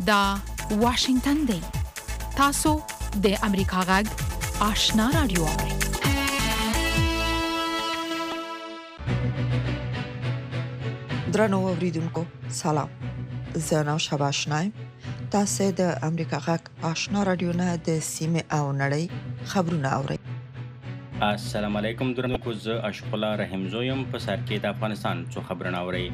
دا واشنگتن دی. تاسو د امریکا غږ آشنا رادیو. درنو اوریدونکو سلام. زه نو شباشنایم. تاسو د امریکا غږ آشنا رادیو نه د سیمه او نړۍ خبرونه اورئ. السلام علیکم درنو زه اشرف الله رحیم زویم په سر کې د افغانستان څو خبرونه اورئ.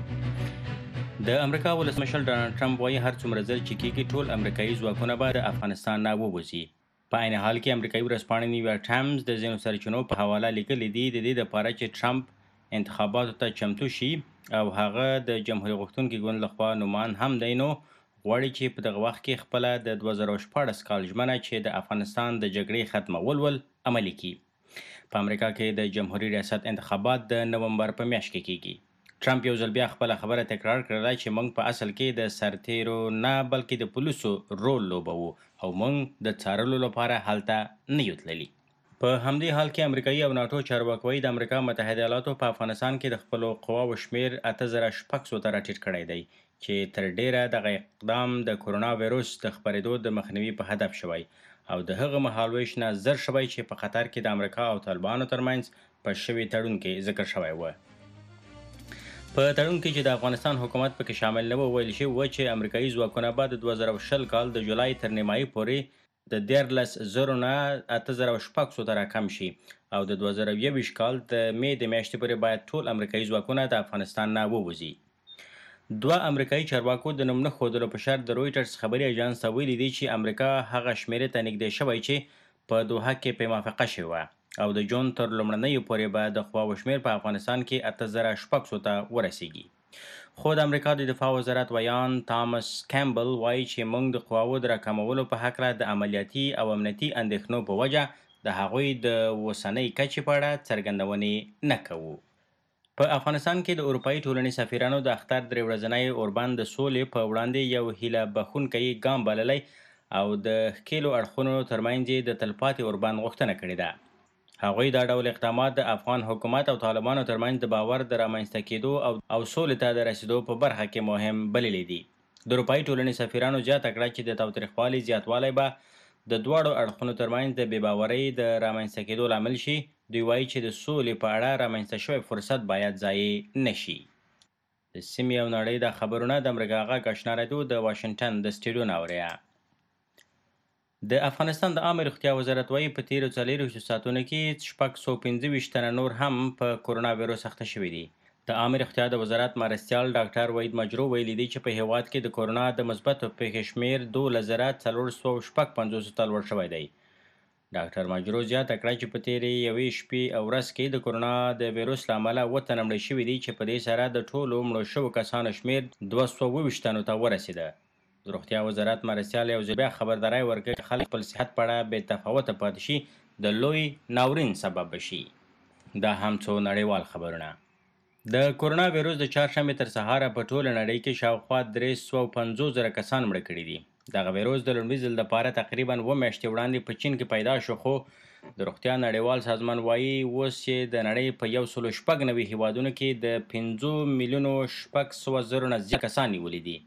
د امریکا ولسمشر ډانلډ ټرمپ وایي هر څومره ځل چې کېږي ټول امریکایي ځواکونه به د افغانستان نه ووځي. په عین حال کې امریکایي ورځپاڼې نیویارک ټایمز د ځینو سرچینو په حواله لیکلي دي د دې لپاره چې ټرمپ انتخاباتو ته چمتو شي او هغه د جمهوریت غوښتونکي ګوند لخوا نومان هم دی نو غواړي چې په دغه وخت کې خپله د 2014 کال ژمنه چې د افغانستان د جګړې ختمول عملي کړي. په امریکا کې د جمهوریت ریاست انتخابات د نومبر په میاشت کې کیږي. ټرمپ یو ځل بیا خپله خبره تکرار کړله چې موږ په اصل کې د سرتیرو نه بلکې د پولیسو رول لوبوو او موږ د څارلو لپاره هلته نه یو تللي. په همدې حال کې امریکایي او ناټو چارواکي د امریکا متحده ایالاتو په افغانستان کې د خپلو قواو شمیر 8600 ته راټیټ کړی دی چې تر ډیره دغه اقدام د کرونا وایروس د خپرېدو د مخنیوي په هدف شوی او د هغه مهالویش نه زر شوی چې په خطر کې د امریکا او طالبانو ترمنځ په شوي تړون کې ذکر شوی و. په تړون کې چې د افغانستان حکومت پکې شامل نه و ویل شوی و چې امریکایي ځواکونه به د 2020 کال د جولای تر نیمایي پورې د 14000 نه 8600 ته راکم شي او د 2021 کال د مې د میاشتې پورې باید ټول امریکایي ځواکونه د افغانستان نه ووځي. دوه امریکایي چارواکو د نوم نه ښودلو په شرط د رویټرز خبري اژانس ته ویلي دي چې امریکا هغه شمیرې ته نږدې شوی چې په دوحه کې په موافقه شوې وه او د جون تر لومړنیو پورې به د خواو شمیر په افغانستان کې 8600 ته ورسیږي. خو د امریکا د دفاع وزارت ویان تامس کیمبل وایي چې موږ د قواو د راکمولو په هکله د عملیاتي او امنیتي اندېښنو په وجه د هغوی د اوسنۍ کچې په اړه څرګندونې نه کوو. په افغانستان کې د اروپایي ټولنې سفیرانو د اختر درې ورځنی اوربند د سولې په وړاندې یو هیله بښونکی ګام بللی او د ښکېلو اړخونو ترمنځ یې د تلپاتې اوربند غوښتنه کړې ده. هغوی دا ډول اقدامات د افغان حکومت او طالبانو ترمنځ د باور د رامنځته کېدو او سولې ته د رسیدو په برخه کې مهم بللي دي. د اروپایي ټولنې سفیرانو زیاته کړه چې د تاوتریخوالي زیاتوالی به د دواړو اړخونو ترمنځ د بې باورۍ د رامنځته کېدو لامل شي. دوی وایي چې د سولې په اړه رامنځته شوی فرصت باید ضایع نشي. د سیمې او نړۍ د خبرونه د امریکا غږ آشنا رادیو د واشنګټن د سټوډیو نه اورئ. د افغانستان د عامه روغتیا وزارت وایي په تیرو 24 ساعتونو کې 625 تنه نور هم په کرونا وایروس اخته شوي دي. د عامه روغتیا د وزارت مرستیال ډاکټر وحید مجرو ویلي دی چې په هیواد کې د کرونا د مثبتو پیښو شمیر 2456 ته لوړ شوی دی. ډاکټر مجرو زیاته کړه چې په تیرې یوې شپې او ورځ کې د کرونا د وایروس له امله 7 تنه مړه شوي دي چې په دې سره د ټولو مړو شوو کسانو شمیر 220 تنو ته ورسېده. د روغتیا وزارت مرستیال یو ځل بیا خبرداری ورکړ چې خلک خپل صحت په اړه بې تفاوته پاتې شي د لوی ناورین سبب بشي. دا هم څو نړیوال خبرونه. د کرونا وایروس د چهارشنبې تر سهاره په ټوله نړۍ کې شاوخوا 350,000 کسان مړه کړي دي. دغه وایروس د لومړي ځل لپاره تقریبا 2 میاشتې وړاندې په چین کې پیدا شو خو د روغتیا نړیوال سازمان وایي اوس چې د نړۍ په 196 هیوادونو کې د 5,600,000 نه زیات کسان نیولي دي.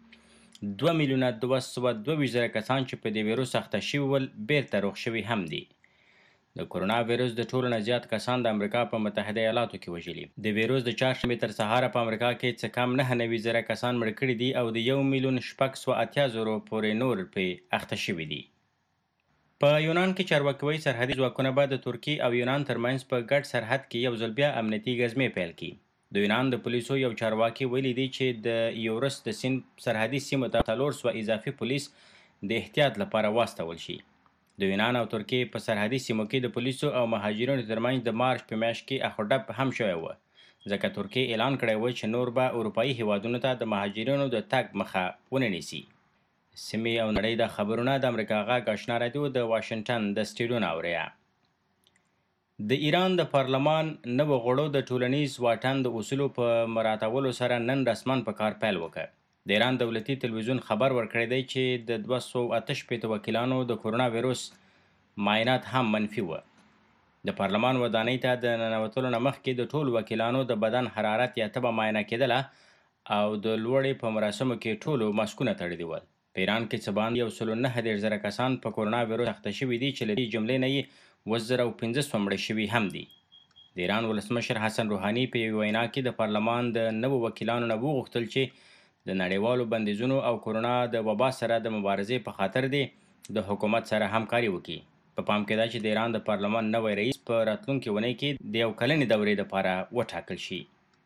2,222,000 کسان چې په دې وایروس اخته شوي ول بیرته روغ شوي هم دي. د کرونا وایروس د ټولو نه زیات کسان د امریکا په متحده ایالاتو کې وژلي. د وایروس د چهارشنبې تر سهاره په امریکا کې څه کم 9,000 کسان مړه کړي دي او د 1,680,000 پورې نور پرې اخته شوي دي. په یونان کې چارواکي وایي سرحدي ځواکونه به د ترکیې او یونان ترمنځ په ګډ سرحد کې یو ځل بیا امنیتي ګزمې پیل کړي. د یونان د پولیسو یو چارواکي ویلي دی چې د یورس د سیند سرحدي سیمو ته 400 اضافي پولیس د احتیاط لپاره واستول شي. د یونان او ترکیې په سرحدي سیمو کې د پولیسو او مهاجرینو ترمنځ د مارچ په میاشت کې اخوډپ هم شوی و ځکه ترکیې اعلان کړی و چې نور به اروپایي هیوادونو ته د مهاجرینو د تګ مخه ونه نیسي. سیمې او نړۍ د خبرونه د امریکا غږ آشنا رادیو د واشنګټن د سټوډیو نه اورئ. د ایران د پارلمان نوو غړو د ټولنیز واټن د اصولو په مراعاتولو سره نن رسما په کار پیل وکړ. د ایران دولتي تلویزیون خبر ورکړی دی چې د 288 وکیلانو د کرونا وایروس معاینات هم منفي و. د پارلمان ودانۍ ته د ننوتلو نه مخکې د ټولو وکیلانو د بدن حرارت یا تبه معاینه کېدله او د لوړې په مراسمو کې ټولو ماسکونه تړلي ول. په ایران کې څه باندې 109,000 کسان په کورونا وایروس اخته شوي دي چې له دې جملې نه یې 1500 مړه شوي هم دي. د ایران ولسمشر حسن روحاني په یوې وینا کې د پارلمان د نوو وکیلانو نه وغوښتل چې د نړیوالو بندیزونو او کورونا د وبا سره د مبارزې په خاطر د حکومت سره همکاري وکړي. په پام کې ده چې د ایران د پارلمان نوی رئیس په راتلونکې اونۍ کې د یو کلنې دورې لپاره وټاکل شي.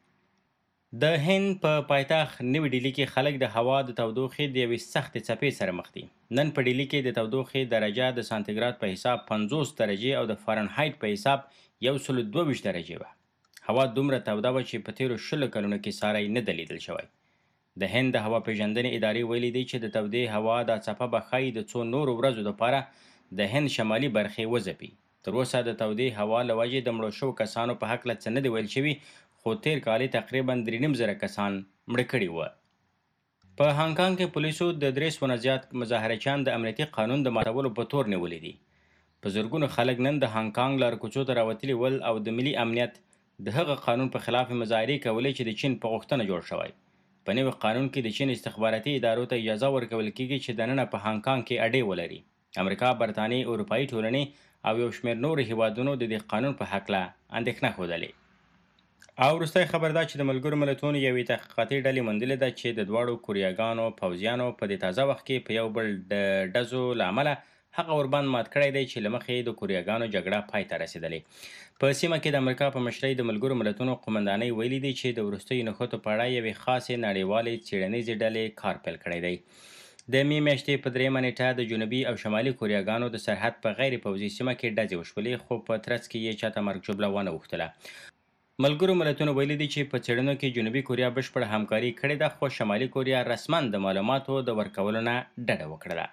د هند په پایتخت نوي ډیلي کې خلک د هوا د تودوخې د یوې سختې څپې سره مخ دي. نن په ډیلي کې د تودوخې درجه د سانتیګراد په حساب 50 درجې او د فارنهایت په حساب 122 درجې وه. هوا دومره توده وه چې په تیرو 20 کلونو کې ساری نه ده لیدل شوی. د هند د هوا پیژندنې ادارې ویلي دی چې د تودې هوا دا څپه به ښایي د څو نورو ورځو لپاره د هند شمالي برخې وځپي. تر اوسه د تودې هوا له وجې د مړو شوو کسانو په هکله څه نه دي ویل شوي، خو تیر کال تقریبا 3,500 کسان مړه کړي وه. په هانګ کانګ کې پولیسو د 300 نه زیات مظاهرچیان د امنیتي قانون د ماتولو په تور نیولي دي. په زرګونو خلک نن د هانګ کانګ لارو کوڅو ته راوتلي ول او د ملي امنیت د هغه قانون په خلاف مظاهرې کولې چې د چین په غوښتنه جوړ شوی. په نوي قانون کې د چین استخباراتي ادارو ته اجازه ورکول کېږي چې دننه په هانګ کانګ کې اډې ولري. امریکا، برطانیې، اروپایي ټولنې او یو شمېر نورو هیوادونو د دې قانون په هکله اندېښنه ښودلې. او وروستی خبر دا چې د ملګرو ملتونو یوې تحقیقاتي ډلې موندلې ده چې د دواړو کوریاګانو پوځیانو په دې تازه وخت کې په یو بل د ډزو له امله هغه ورباند مات کړی دی چې له مخې د کوریاګانو جګړه پای ته رسېدلې. په سیمه کې د امریکا په مشرۍ د ملګرو ملتونو قومندانۍ ویلي دي چې د وروستیو نښتو په اړه یوې خاصې نړیوالې څېړنیزې ډلې کار پیل کړی دی. د مې میاشتې په 3 نیټه د جنوبي او شمالي کوریاګانو د سرحد په غیر پوځي سیمه کې ډزې وشولې، خو په ترڅ کې یې چاته مرګ ژوبله ونه اوښتله. ملګرو ملتونو ویلي دي چې په څېړنو کې جنوبي کوریا بشپړه همکاري کړې ده، خو شمالي کوریا رسما د معلوماتو د ورکولو نه ډډه وکړله.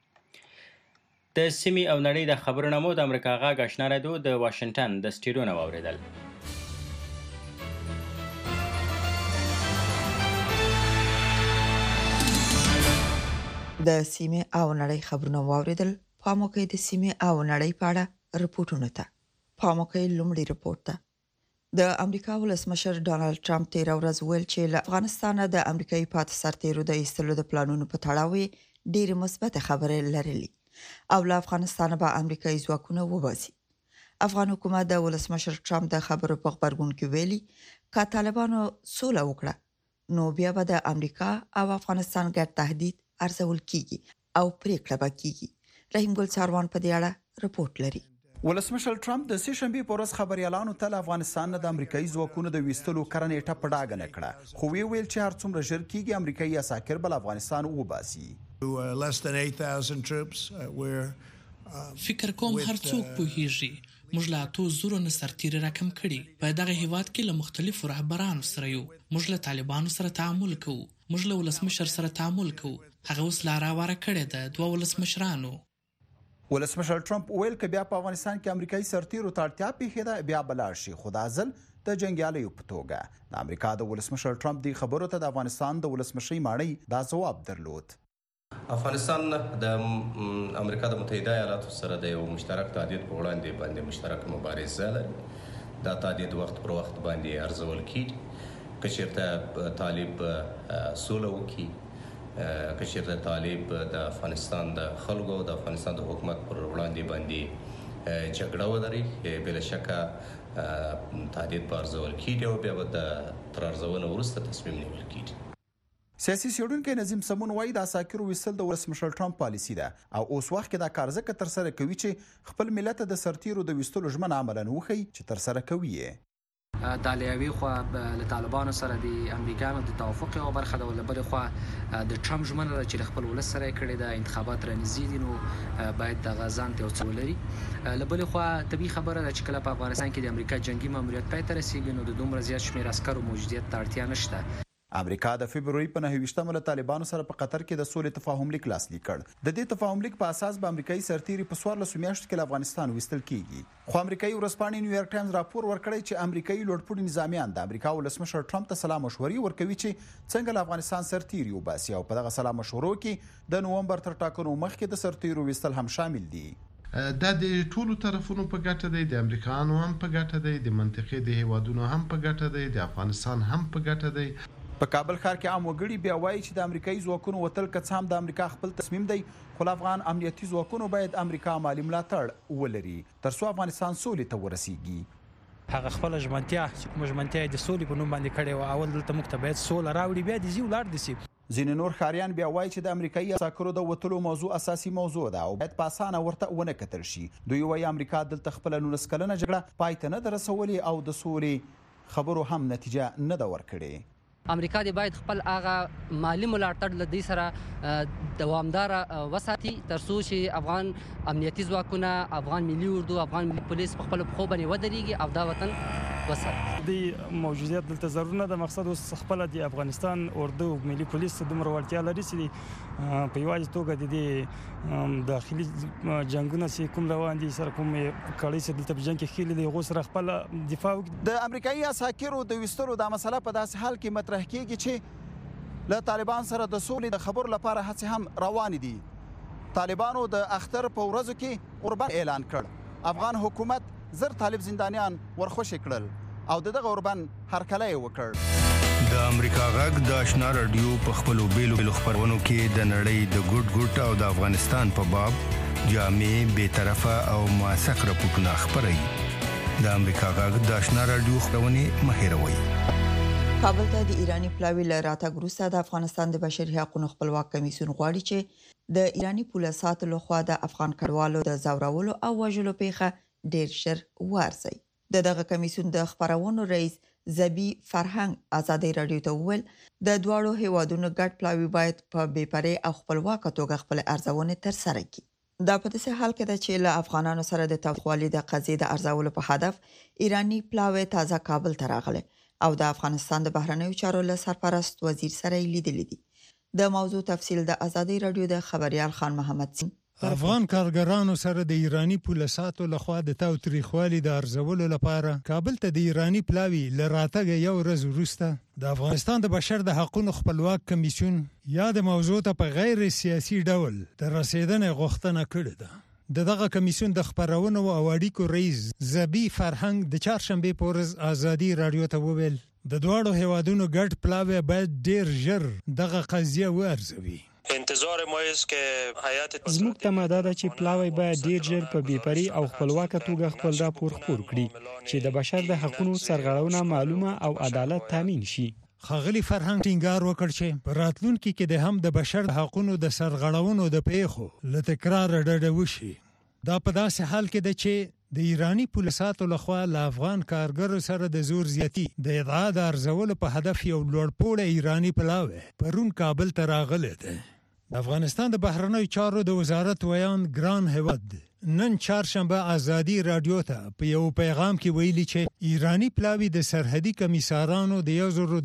د سیمې او نړۍ د خبرونو مو د امریکا غږ آشنا راډیو د واشنګټن د سټوډیو نه واورېدل. د سیمې او نړۍ خبرونه واورېدل. پام وکړئ د سیمې او نړۍ په اړه رپورټونو ته. پام وکړئ لومړی رپورټ ته. د امریکا ولسمشر ډانلډ ټرمپ تېره ورځ ویل چې له افغانستانه د امریکایي پاتې سرتیرو د ایستلو د پلانونو په تړاو یې ډېرې مثبت خبرې لرلې او له افغانستانه به امریکایي ځواکونه وباسي. افغان حکومت د ولسمشر ټرمپ د خبرو په غبرګون کې ویلي که طالبانو سوله وکړه نو بیا به د امریکا او افغانستان ګډ تهدید ارزول کیږي او پریکړه به کیږي. رحیم ګل ساروان په دې اړه رپورټ لري. ولسمشر ټرمپ د سې شنبې په ورځ خبريالانو ته له افغانستان نه د امریکایي ځواکونو د ویستلو کرنېټه په ډاګه نه کړه، خو ویل چې هر څومره ژر کېږي امریکایي عساکر بل افغانستان وباسي. فکر کوم هر څوک پوهیږي موږ له 8,000 نه سرتیري راکم کړي. په دغه هیواد کې له مختلفو رهبرانو سره یو. موږ له طالبانو سره تعامل کوو. موږ له ولسمشر سره تعامل کوو. هغه اوس لاره واره کړې ده 2 ولسمشرانو. ولسمشر ټرمپ ویل که بیا په افغانستان کې امریکایي سرتیرو ته اړتیا پیښېده بیا به لاړ شي، خو دا ځل د جنګیالیو په توګه. د امریکا د ولسمشر ټرمپ دې خبرو ته د افغانستان د ولسمشرۍ ماڼۍ دا ځواب درلود. افغانستان د امریکا د متحده ایالاتو سره د یو مشترک تهدید په وړاندې باندې مشترک مبارزه لري. دا تهدید وخت پر وخت باندې ارزول کیږي. که چېرته طالب سوله وکړي، که چېرته طالب د افغانستان د خلکو د افغانستان د حکومت پر وړاندې باندې جګړه ولري، بلا شکه تهدید به ارزول کیږي او بیا به تر ارزونه وروسته تصمیم نیول کیږي. سیاسي څېړونکی نظیم سمون وایي د عساکرو ویستل د ولسمشر ټرمپ پالیسي ده او اوس وخت کې دا کار ځکه ترسره کوي چې خپل ملت د سرتیرو د ویستلو ژمنه عملاً وښیي چې ترسره کوي یې. د لیوي خو له طالبانو سره د امریکایانو د توافق یو برخه ده، ول بل خو د ټرمپ ژمنه چې خپل ولس سره کړي د انتخابات رانیزي دي نو باید د غزان ته وڅ ولري. له بل خو طبي خبره ده چې کله په افغانستان کې د امریکا جنگي ماموریت پای ته رسیږي نو د دومره زیات شمیر عسکرو موجودیت ته اړتیا نشته. امریکا د فبرवरी په 29 له طالبانو سره په قطر کې د سولې تفاهم لیک لاسلیک کړ. د دې تفاهم لیک په اساس به امریکایي سرتیري په 14 میاشتو کې له افغانستان ویستل کیږي. خو امریکایي ورځپاڼې نیویارک ټایمز راپور ورکړی چې امریکایي لوړپوړي نظامیان د امریکا ولسمشر ټرمپ ته سلام مشورې ورکوي چې څنګه له افغانستان سرتیري وباسي او په دغه سلام مشورو کې د نومبر تر ټاکنو مخکې د سرتیرو ویستل هم شامل دي. دا د ټولو طرفونو په ګټه دی، د امریکایانو هم په ګټه دی، د منطقې د هیوادونو هم په ګټه دی، د افغانستان هم په ګټه دی. په کابل ښار کې عام وګړي بیا وایي چې د امریکایي ځواکونو وتل که څه هم د امریکا خپل تصمیم دی، خو افغان امنیتي ځواکونو باید امریکا مالي ملاتړ ولري ترڅو افغانستان سولې ته ورسیږي. هغه خپل ژمنتیا چې کوم ژمنتیا د سولې په نوم باندې کړې وه، اول دلته موږ ته باید سوله راوړي، بیا د ځي ولاړ دي سي. ځینې نور ښاریان بیا وایي چې د امریکایي عساکرو د وتلو موضوع اساسي موضوع ده او باید په اسانه ورته ونه کتل شي. دوی وایي امریکا دلته خپله 19 کلنه جګړه پای ته نه ده رسولې او د سولې خبرو هم نتیجه نه ده ورکړې. امریکا دی باید خپل هغه مالی ملاتړ له دې سره دوامداره وساتي ترڅو چې افغان امنیتي ځواکونه، افغان ملي اردو، افغان ملي پولیس په خپل پښو باندې ودرېږي او دا وطن وساتي. د موجودیت دلته ضرور نه ده، مقصد اوس خپل د افغانستان اردو ملي پولیس دومره وړتیا لري چې په یوازې توګه د دې داخلي جنگونه چې کوم روان دي سره کوم کړي چې دلته په جنګ کې خېلې دي هغو سره خپل دفاع وکړي. د امریکایي عساکرو د ویستلو دا مسله په داسې حال کې مطرح کېږي چې له طالبان سره د سولې د خبرو لپاره هڅې هم روانې دي. طالبانو د اختر په ورځو کې اوربند اعلان کړ. افغان حکومت زر طالب زندانیان ورخوشي کړل او دغه اوربند هرکلی وکړ. د امریکا غږ د آشنا رادیو په خپلو بیلو خپرونو کې د نړۍ د ګوټ او د افغانستان په باب جامع، بېطرفه او موثق راپورټونه خپروي. د امریکا غږ د آشنا رادیو خپرونې مه هېروئ. کابل ته د ایرانی پلاوي له راتګ وروسته د افغانستان د بشري حقوقو خپلواک کمیسیون غواړي چې د ایرانی پولیسو لخوا د افغان کډوالو د زورولو او وژلو پیښه ډیر ژر وارزي. دغه کمیسیون د خبرونو رئیس زبی فرهنګ ازادي رادیو ته وویل د دواړو هیوادونو ګډ پلاوي باید په بې پرې او خپلواک توګه خپل ارزونه ترسره کړي. دا په داسې حال کې ده چې له افغانانو سره د توافقوالي د قضیې د ارزولو په هدف ایرانی پلاوي تازه کابل ته راغله او د افغانستان د بهرنیو چارو له سرپرست وزیر سره لیدل دي. د موضوع تفصیل د ازادي رادیو د خبريال خان محمد سنگ. افغان کارګرانو سره د ایرانی پولیسو لخوا د تاوتریخوالي د ارزولو لپاره کابل ته د ایرانی پلاوي لراتګ یو ورځ وروسته د افغانستان د بشر د حقوقو خپلواک کمیسیون یا د موضوع ته په غیر سیاسي ډول د رسیدنې غوښتنه کړې ده. دغه کمیسیون د خبرونو او اړیکو رئیس زبی فرهنګ د چهارشنبه په ورځ ازادي رادیو ته وویل د دواړو هیوادونو ګډ پلاوي باید ډیر ژر دغه قضیه وارزوي. انتظار ما است که هیئت زموږ تمه دا ده چې پلاوی باید ډیر ژر په بېپري او خپلواکه توګه خپل راپور خپور کړي چې د بشر د حقوقو سرغړونه معلومه او عدالت تامین شي. ښاغلي فرهنګ ټینګار وکړ چې په راتلونکي کې د هم د بشر د حقوقو د سرغړونو د پیښو له تکرار ډډه وشي. دا په داسې حال کې ده چې د ایرانی پولیسو لخوا له افغان کارګرو سره د زور زیاتی د ادعا د ارزولو په هدف یو لوړپوړی ایرانی پلاوی پرون کابل ته راغلی دی. د افغانستان د بهرنیو چارو د وزارت ویان ګران هیواد نن چهارشنبه ازادي رادیو ته په یو پیغام کې ویلي چې ایرانی پلاوی د سرحدي کمیسارانو د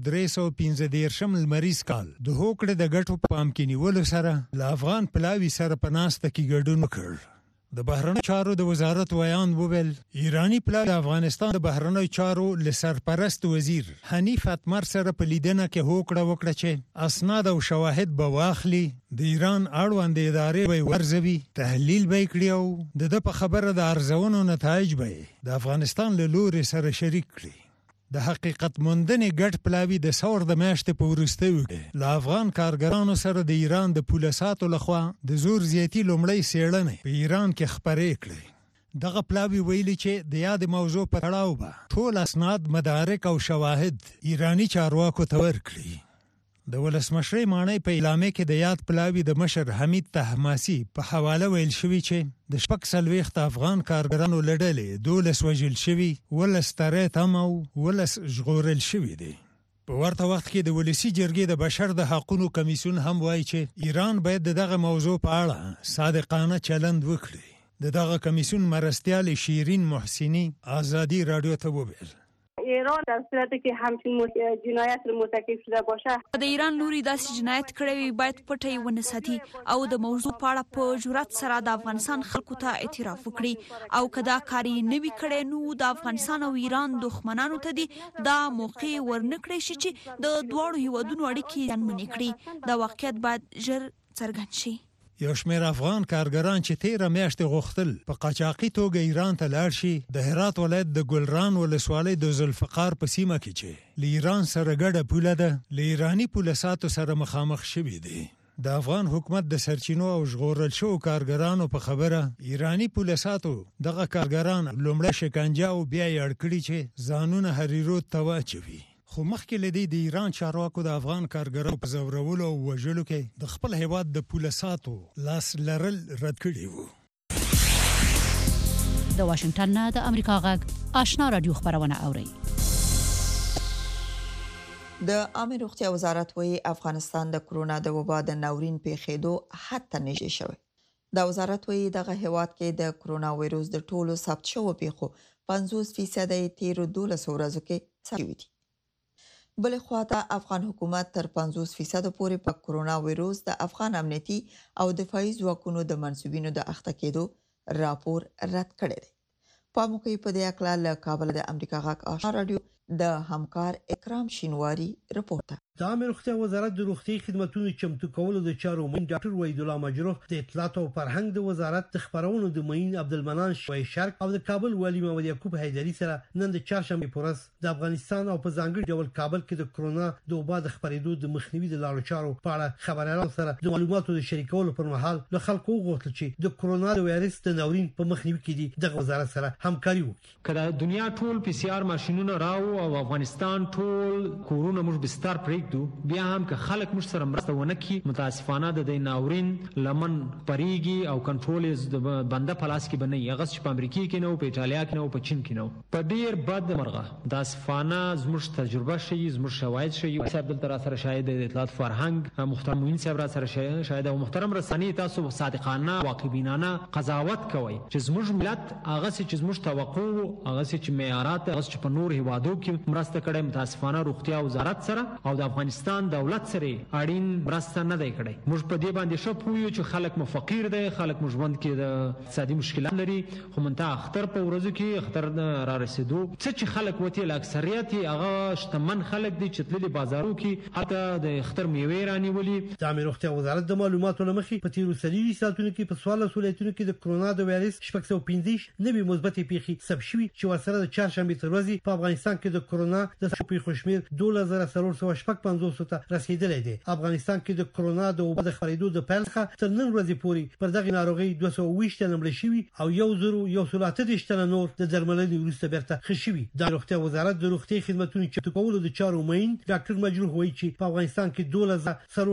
1315 لمریز کال د هوکړې د ګټو په پام کې نیولو سره له افغان پلاوی سره په ناسته کې ګډون وکړ. د بهرنیو چارو د وزارت ویان وویل ایرانی پلاوی د افغانستان د بهرنیو چارو له سرپرست وزیر حنیف اتمر سره په لیدنه کې هوکړه وکړه چې اسناد او شواهد به واخلي، د ایران اړوند ادارې به ورزوي، تحلیل به کړي او د په خبره د ارزونو نتایج به د افغانستان له لوري سره شریک کړي. د حقیقت موندنې ګډ پلاوی د ثور د میاشتې په وروستیو کې له افغان کارګرانو سره د ایران د پولیسو لخوا د زور زیاتی لومړی څېړنې په ایران کې خپرې کړې. دغه پلاوی ویلي چې د یاد موضوع په تړاو به ټول اسناد، مدارک او شواهد ایرانی چارواکو ته ورکړي. د ولسمشر مانای په اعلامیه کې د یاد پلاوی د مشر حمید طهماسي په حواله ویل شوی چې د 40 افغان کارګرانو لړلې 12 وژل شوي، 11 ترې تم او 11 ژغورل شوي دي. په ورته وخت کې د ولسی جرګې د بشر د حقوقو کمیسیون هم وایي چې ایران باید دغه موضوع په اړه صادقانه چلند وکړي. دغه کمیسیون مرستیال شیرین محسنی ازادي رادیو ته وویل ایران در صورتی که همچین جنایت رو مرتکب شده باشه د ایران لوري داسې جنایت کړی وي باید پټه ونه ساتي او د موضوع په اړه په جرأت سره د افغانستان خلکو ته اعتراف وکړي او کدا کاری نه وی کړي نو د افغانستان او ایران دښمنانو ته دي دا موقع ورنکړي شي چې د دواړو هیوادونو اړیکې ځنمنې کړي. دا واقعیت باید ژر څرګند شي. یو شمېر افغان کارګران چې 13 میاشتې غوښتل په قاچاقي توګه ایران ته لاړ شي د هرات ولایت د ګلران ولسوالۍ د ذوالفقار په سیمه کې چې له ایران سره ګډه پوله ده له ایراني پولیساتو سره مخامخ شوي دي. د افغان حکومت د سرچینو او ژغورل شو کارګرانو په خبره ایرانی پولیساتو دغه کارګران لومړی شکنجه او بیا یې اړ کړي چې ځانونه حریرو ته واچوي. خو مخکې له دې د ایران چارواکو د افغان کارګرانو په ځورولو او وژلو کې د خپل هیواد د پولیساتو لاس لرل رد کړي وو. د واشنگټن نه د امریکا غږ آشنا رادیو خبرونه اوري. د عامه روغتیا وزارت وایي افغانستان د کرونا د وبا د ناورین پیښېدو حد ته نږدې شوی. د وزارت وایي دغه هیواد کې د کرونا وایروس د ټولو ثبت شوو پیښو 50% یې تیرو 12 ورځو کې ثبت شوي دي. بل خواته افغان حکومت تر 50% پورې په کرونا وایروس د افغان امنیتي او دفاعي ځواکونو د منسوبینو د اخته کېدو راپور رد کړی دی. په موقع په دې اکلا له کابل د امریکا غږ آشنا رادیو د همکار اکرام شینواری رپورټ. د عامه روغتیا وزارت د روغتي خدماتو چمتو کولو د چارو مین ډاکټر وحید الله مجروح د اطلاعات او فرهنګ د وزارت د خبرونو د مین عبدالمنان شوی شرک او د کابل والی محمد یعقوب حیدری سره نن د چهارشنبه پورس د افغانستان او په ځانګړي ډول کابل کې د کرونا د وبا د خبرېدو د مخنیوي د لارو چارو په اړه خبرانو سره د معلوماتو د شریکولو پر مهال له خلکو غوښتل چې د کرونا د وایرس د ناورین په مخنیوي کې د وزارت سره همکاري وکړي. کله دنیا ټول پی سی آر ماشينونه راو او افغانستان ټول کورونا مش بستر پریکدو بیا هم که خلک مش سره مرسته ونه کی متاسفانه د ناورین لمن پریږي او کنټرول د بنده پلاس کې بنئ هغه چې په امریکا کې نو په ایتالیا کې نو په چین کې نو په ډیر بد مرغه د اسفانه زموږ تجربه شي زموږ شواهد شي صاحب دلته را سره شاهد د اطلاعات فرهنګ محترم موین صاحب را سره شاهد او محترم رسنی تاسو صادقانه واقعبینانه قضاوت کوي چې زموږ ملت هغه چې زموږ توقع هغه چې معیارات هغه چې په نور هیوادو کې مرسته کړي متاسفانه روغتیا وزارت سره او د افغانستان دولت سره اړین مرسته نه دی کړی. موږ په دې باندې شو پویو چې خلک مو فقیر دي خلک مو ژوند کې د اقتصادي مشکلات لري خو منته اختر په ورځو کې اختر را رسیدو چې خلک وتی ل اکثریت هغه شتمن خلک دي چې تللي بازارو کې حتی د اختر میوه رانیولي. د عامه روغتیا وزارت د معلوماتو لمخې په تیرو 30 ساعتونو کې په سوال ولایتونو کې د کرونا د وایرس 615 نوي مثبت پیښې ثبت شوي چې ورسره د چهارشنبه تر ورځې په افغانستان کې د کرونا د پیښو شمېر 2455 ته رسیدلی دی. افغانستان کې د کرونا د وبا د خبرېدو د پیل څخه تر نن ورځې پورې پر دغه ناروغي 220 تنه مړ شوي او 1138 تنه نور د درملنې وروسته بیرته ښه شوي. د روغتیا وزارت د روغتي خدماتو چمتو کولو د چارو مین ډاکټر مجروح وایي چې په افغانستان کې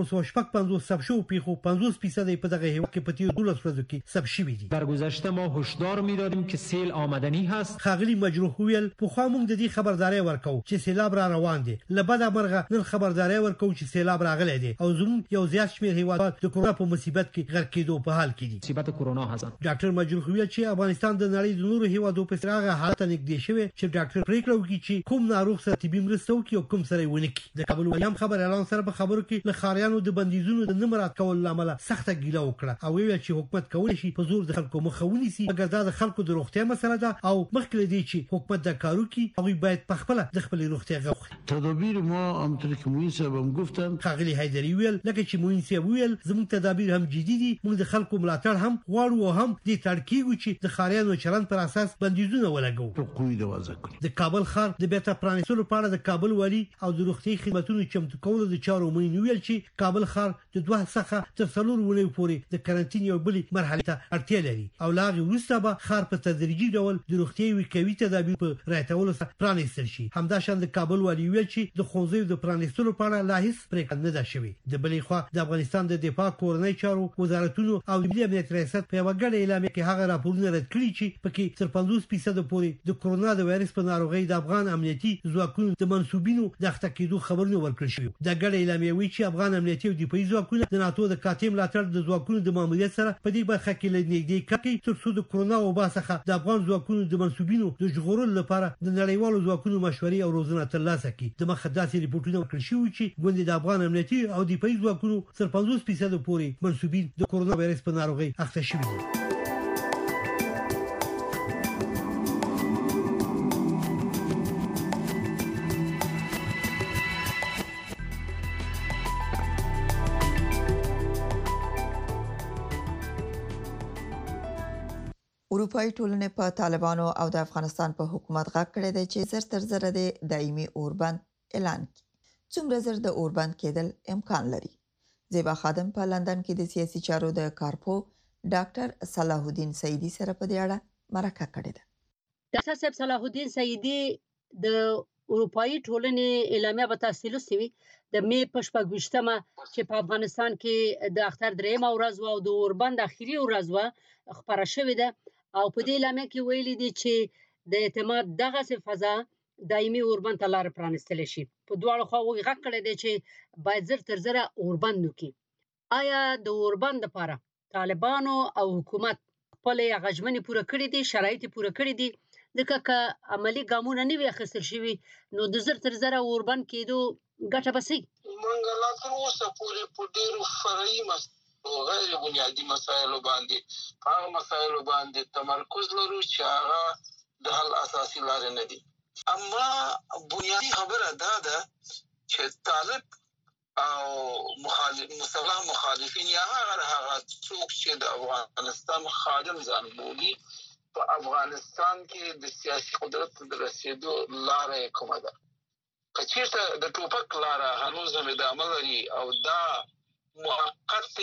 2455 ثبت شوو پیښو 50% په دغه هیواد کې په تیر 12 ورځو کې ثبت شوي دي. در گذشته ما هشدار می‌دادیم که سیل آمدنی هست. خاغلی مجروح ویل په خوا موږ د دې خبرداري ورکو چې سیلاب را روان دي. لبدا مرغه نن خبرداري ورکو چې سیلاب راغلی دی او زموږ یو زیات شمېر هیوادات د کرونا په مصیبت کې غرق کېدو په حال کې دي. مصیبت کرونا هست. ډاکټر مجروح ویل چې افغانستان د نړۍ د نورو هیوادو په څیر حالت نږدې شوی چې ډاکټر پریکړه وکړي چې کوم ناروغ سره طبي مرسته وکړي او کوم سره ونه کړي. د کابل ولیم خبر اعلان سره په خبرو کې له خاریانو د بندیزونو د نمرات کول لامل سخته ګیله وکړه او ویل چې حکومت کولی شي په زور د خلکو مخاوني سي مګر دا د خلکو د روغتیا مسله ده او مخکې دی چې حکومت د کارو کې او باید په خپل د خپل روغتیا غوښتي. تدابیر ما همونطور که موین صاحب هم گفتن خاغلی حیدری ویل لکه چې موین صاحب ویل زموږ تدابیر هم جدي دي موږ د خلکو ملاتړ هم غواړو او هم د تړکیږو چې د خاریانو چلند پر اساس بندیزونه ولګو. حقوقي د وضع کړ د کابل ښار د بیرته پرانیستلو په اړه د کابل والی او د روغتي خدماتو چمتو کولو د چارو مین ویل چې کابل ښار د 2 څخه تر 4 ونې پورې د کارانتین یو بلې مرحله ته اړتیا لري او لاغي وروسته به ښار په تدریجي ډول د روغتي وکوي تدابیر په راتولو سره پرانیستل شي. همداشان د کابل والی ویل چې د خوځې د پرانیستلو په اړه لا هیڅ پریکړه نه ده شوې. د بلې خوا د افغانستان د دفاع کورنۍ چارو وزارتونو او د ملي امنیت ریاست په یو غړ اعلامیه کې هغه راپورونه رد کړي چې پکې تر 50% پورې د کرونا د وایرس په ناروغي د افغان امنیتي ځواکونو د منسوبینو د اخته کېدو خبرونه ورکړل شوی. د غړ اعلامیه وایي چې افغان امنیتي او دفاعي ځواکونه د ناتو د کاتیم لاتر د ځواکونو د ماموریت سره په دې برخه کې لنیږدې کوي تر څو د کرونا وبا څخه د افغان ځواکونو د منسوبینو د ژغورلو لپاره د نړیوالو ځواکونو مشورې او روزنه ترلاسه کړي. د مخداسي ریپورتونه ورکړل شوی چې ګوند د افغان امنیتي او دفاعي ځواکونو تر 50% پورې منسوبین د کرونا وایرس په ناروغي اخته شوي دي. اروپאי ټولنې په طالبانو او د افغانستان په حکومت غږ کړی دی چې زر تر زر د دایمي اوربند اعلان کړي. څومره زر د اوربند کېدل امکان لري؟ زیبا خادم په لندن کې د سیاسي چارو د کارپو ډاکټر صلاح الدین سعیدی سره په دې اړه مرکه کړې ده. ډاکټر صاحب صلاح الدین سعیدی د اروپאי ټولنې اعلامیه به تاسو لوستي د می په 28مه چې په افغانستان کې د اختر درېمه ورځ او د اوربند اخیری ورځ خبره شوې ده او په دې اعلامیه کې ویلي دي چې د اعتماد دغه فضا دایمي اوربند ته لار پرانستل شي. په دواړو خواوو غږ کړی دی چې باید زر تر زر اوربند وکړي. آیا د اوربند لپاره طالبانو او حکومت خپل غژمنې پوره کړې دي، شرایط پوره کړې دي؟ ځکه که عملی ګامونه نه وي اخیستل شوي نو د زر تر زر اوربند کېدو ګټه به څه وي؟ موږ لا تر اوسه پورې په ډېرو فرعي او غیر بنیادي مسایلو باندې په هغه مسایلو باندې تمرکز لرو چې هغه د حل اساسي لارې نه دي. اما بنیادي خبره دا ده چې طالب او مسلح مخالفین یا هغه څوک چې د افغانستان خادم ځان بولي په افغانستان کې د سیاسي قدرت د رسیدو لاره کومه ده؟ که چېرته د ټوپک لاره هنوز هم ادامه لري او دا موقت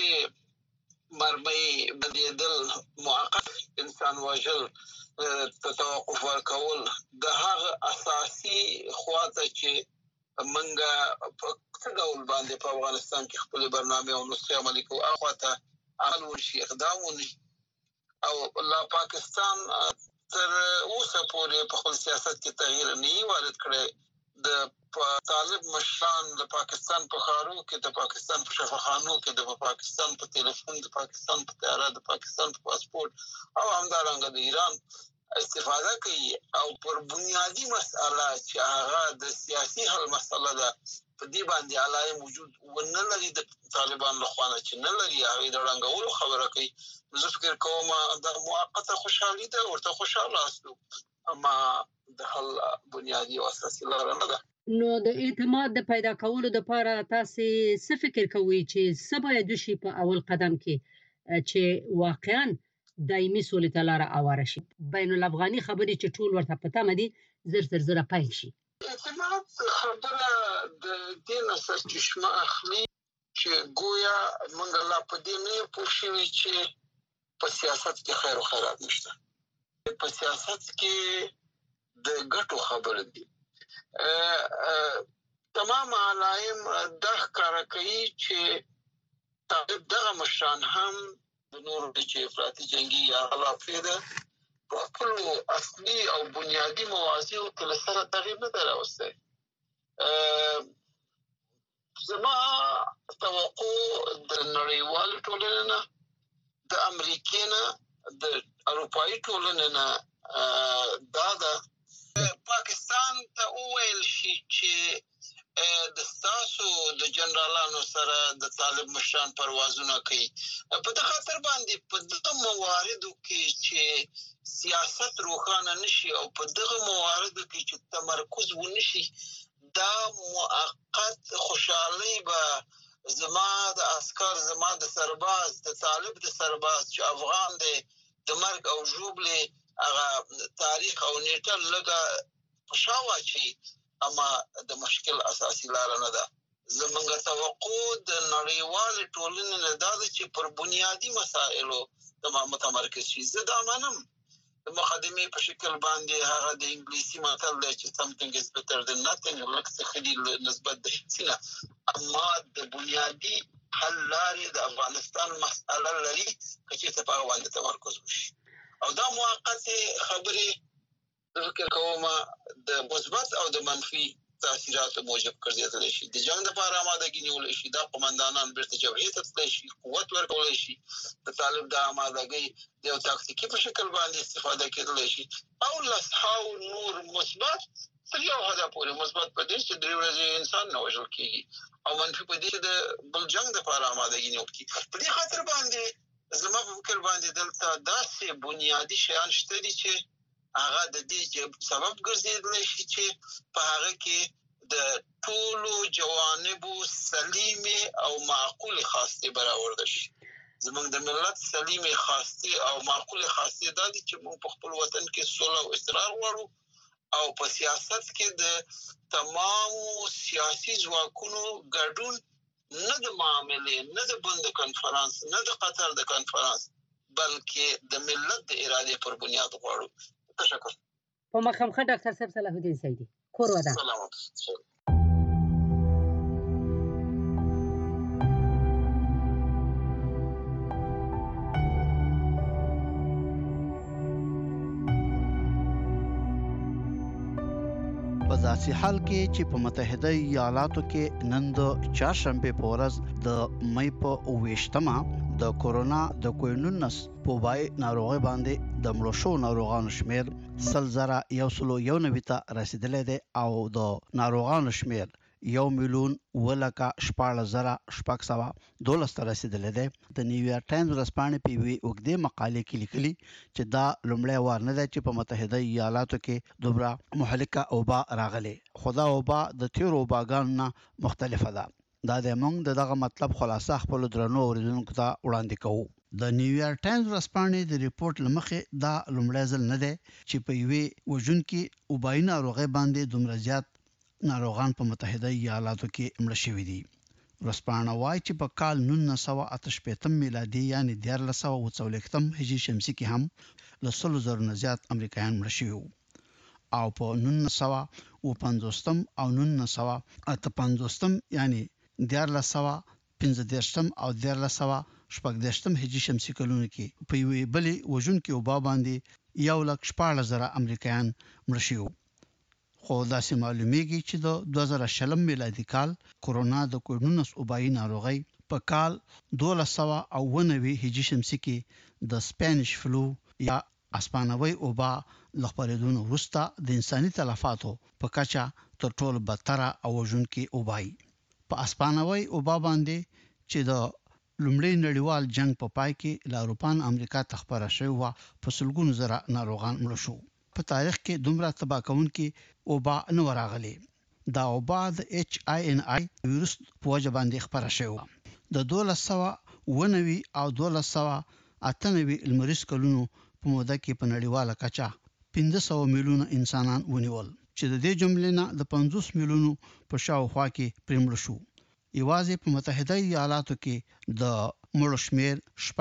مرمۍ بندېدل، موقت انسان وژل توقف ورکول د هغه اساسي خواته چې منګه په څه ډول باندې په افغانستان کې خپل برنامه او نسخه عملي کوو هغه ته عمل وشي، اقدام ونشي او لا پاکستان تر اوسه پورې په خپل سیاست کې تغییر نه وارد کړی. د طالب مشران د پاکستان په ښارونو کې، د پاکستان په شفاخانو کې، د پاکستان په ټلیفون، د پاکستان په طیاره، د پاکستان په پاسپورت او همدارنګه د ایران استفاده کوي او پر بنیادی مسأله چې هغه د سیاسي حل مسأله ده په دې باندې علای موجود ونه لري د طالبان له خوا چې نه لري هغه د رنګولو خبره کوي. زه فکر کوم د موقته خوشحالي ده ورته خوشاله اسلو اما د حل بنیادی او اساسي لار نه ده. نو د اعتماد د پیدا کولو لپاره تاسو څه فکر کوئ چې څه باید وشي په اول قدم کې چې واقعا دایمي سولې ته لار هواره شي؟ بین الافغاني خبرې چې ټول ورته پته مدي زر تر زر پیل شي. اعتماد خبره د دې سرچشمه اخلي چې گویا موږ لا په دې نه پوښیږو چې په سیاست کې خیر او خیرات نشته. په سیاست کې د ګټو خبره دي. تمام علایم دا ښکاره کوي چې طالب دغه مشران هم د نورو چې افراطي جنګي یا خلافي ده په خپلو اصلي او بنیادي مواضیعو کې له سره تغییر نه دی راوستی. زما توقع د نړیوالې ټولنې نه، د امریکې نه، د اروپایي ټولنې نه دا ده پاکستان ته وویل شي چې د ستاسو د جنرالانو سره د طالب مشران پروازونه کوي. په دې خاطر باندې په دغه مواردو کې چې سیاست روښانه نشي او په دغه مواردو کې چې تمرکز ونشي دا موقت خوشحالي به زما د عسكر، زما د سرباز، د طالب د سرباز چې افغان دی د مرګ او ژوبلې هغه تاریخ او نیټه لګه پښاوه چې اما د مشکل اساسي لار نه ده. زمونږ توقع د نړیوالې ټولنې نه ده چې پر بنیادی مسایلو متمرکز شي. زه دا منم د مقدمې په شکل باندې هغه د انګلیسي متل دی چې something is better than nothing، لکه څه ښه دي نسبت د هیڅ نه، اما د بنیادی حل لارې د افغانستان مسأله لري که چېرته په هغه باندې تمرکز وشي او دا موقت خبرې فکر کوم د مثبت او د منفي تاثیرات موجب ګرځېدلی شي. د جنګ لپاره آمادګي نیولی شي، دا قومندانان بیرته جبهې ته تللی شي، قوت ورکولی شي، د طالب د آمادګۍ د یو تاکتیکي په شکل باندې استفاده کېدلی شي او لسهاو نور مثبت تر یو حده پورې مثبت په دې چې 3 ورځې انسان نه وژل کېږي او منفي په دې چې د بل جنګ لپاره آمادګي نیول کېږي. په دې خاطر باندې زما په فکر باندې دلته داسې بنیادي شیان شته دي چې هغه د دې سبب ګرځېدلی شي چې په هغه کې د ټولو جوانبو سلیمې او معقولې خاصې برآورده شي. زمونږ د ملت سلیمه خاصه او معقوله خاصه د دې چې موږ په خپل وطن کې صلح او استقرار غواړو او په سیاست کې د تمام سیاسي ځواکونو ګډون نه د معاملې نه د بند کانفرنس نه د قطر د کانفرنس بلکې د ملت د اراده پر بنیاد غواړو. تشکر. په مخامخ ډاکټر صاحب صلاح الدین سیدی کور ودا. سلامات. په داسې حال کې چې په متحده ایالاتو کې نن د چهارشنبه په ورځ د مې په 28مه د کورونا د کووید-19 په وبای ناروغي باندې د مړو شو ناروغانو شمیر 1,191 ته رسیدلی دی او د ناروغانو شمیر 1,14,612 ته رسیدلی دی. د نیویارک ټایمز ورځپاڼې په یوې اوږدې مقالې کې لیکلي چې دا لومړی وار نه دی چې په متحده ایالاتو کې دومره مهلکه وبا راغلې، خو دا وبا د تیرو وباګانو نه مختلفه ده. دا د موږ دغه مطلب خلاصه خپل درنو اوریدونکو ته وړاندې کوو. د نیویارک ټایمز ورځپاڼې د ریپورت لمخې دا لومړی ځل نه دی چې په یوې وژونکې وبایي ناروغۍ باندې دومره زیات ناروغان په متحده ایالاتو کې مړه شوي دي. ورځپاڼه وایي چې په کال 1988 میلادي یعنی 1440 هجري شمسي کې هم له 100,000 نه زیات امریکایان مړه شوي وو او په 1950 او 1958 یعنی 1415 او 1416 هجري شمسي کلونو کې په یوې بلې وژونکې وبا باندې 1,14,000 امریکایان مړه شوي وو. خو داسې معلومیږي چې د 2020 میلادي کال کورونا د کووید-19 وبایي ناروغۍ په کال 1290 هجري شمسي کې د سپینش فلو یا اسپانوي وبا له خپرېدو وروسته د انساني تلفاتو په کچه تر ټولو بدتره او وژونکې وبایي. په اسپانوي وبا باندې چې د لومړي نړیوال جنگ په پای کې له اروپا نه امریکا ته خپره شوې وه، په سلګونو زره ناروغان مړه شو. په تاریخ کې دومره تباه کوونکې وبا نه راغلې. دا وبا د HINI ویروس په وجه باندې خپره شوې وه. د 1290 او 1298 لمریز کلونو په موده کې په نړیواله کچه 500 میلیونه انسانان ونیول چې د دې جملې نه د 50 میلیونو په شاوخوا کې پرمړ شو. یوازې په متحده ایالاتو کې د مړو شمیر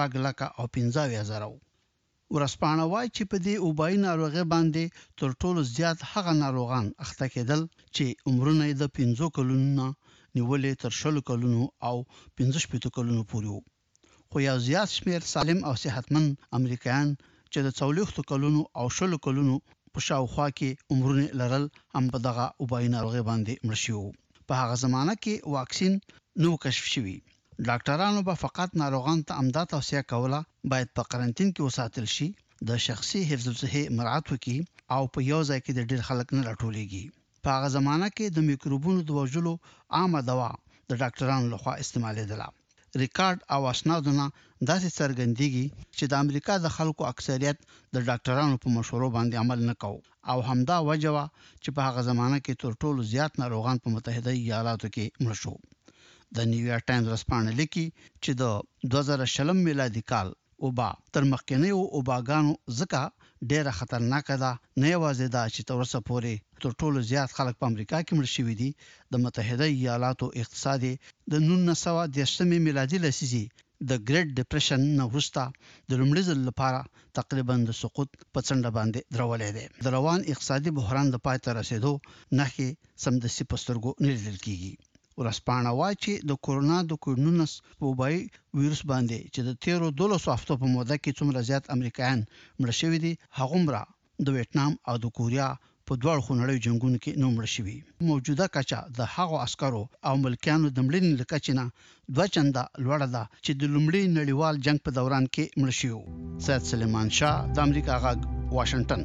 6,15,000 ورځپاڼه وایي چې په دې وبایي ناروغۍ باندې تر ټولو زیات هغه ناروغان اخته کېدل چې عمرونه د 15 کلونو نیولې تر 20 کلونو او 15 کلونو پورې وو. خو یو زیات شمیر سالم او صحتمند امریکایان چې د 40 کلونو او 20 کلونو په شاوخوا کې عمرونه لرل هم په دغه وبایي ناروغۍ باندې مړ شوي. په هغه زمانه کې واکسین نو کشف شوی. ډاکټرانو به فقط ناروغان ته امداد توصیه کوله باید په قرنټین کې وساتل شي، د شخصي حفظ الصحه مراعات وکړي او په یو ځای کې د ډېر خلک نه راټولېږي. په هغه زمانه کې د میکروبونو د وژلو عامه دوا د ډاکټرانو لخوا استعمالېدله. ریکارډ او اسنادونه داسې څرګندېږي چې د امریکا د خلکو اکثریت د ډاکټرانو په مشورو باندې عمل نه کوي او همدا وجه وا چې په هغه زمانه کې تر ټولو زیات ناروغان په متحده ایالاتو کې مړه شو. د نیویارک ټایمز ورځپاڼه لیکي چې د 2020 میلادي کال وبا تر مخکنیو وباګانو ځکه ډېره خطرناکه ده. نه یوازې دا چې تر اوسه پورې تر ټولو زیات خلک په امریکا کې مړ شوي دي، د متحده ایالاتو اقتصادي د 1910 میلادي لسیزې د ګریټ ډیپریشن نه وروسته د لومړي ځل لپاره تقریبا د سقوط په څنډه باندې درولې ده. د روان اقتصادي بحران د پای ته رسیدو نښې سمدستي په سترګو نه لیدل کیږي. ورځپاڼه وایي چې د کورونا د کووید-19 وبایي ویروس باندې چې د 13 هفتو په موده کې څومره زیات امریکایان مړه شوي دي، هغومره د ویتنام او د کوریا په دوه خونړیو جنگونو کې نو مړه شوي. موجوده کچه د هغو عسکرو او ملکیانو د مړینې له کچې نه 2 چنده لوړه ده چې د لومړي نړیوال جنگ په دوران کې مړه شوي. سید سلیمان شاه، د امریکا غږ، واشنگټن.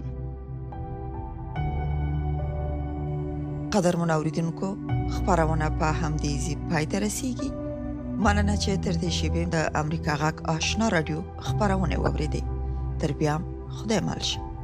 قدرمن اوریدونکو، خبرونه په همدې ځای پای ته رسیږي. مننه چې تر دې شیبې د امریکا غږ آشنا رادیو خبرونه واوریدې. تر بیا خدای مل شه.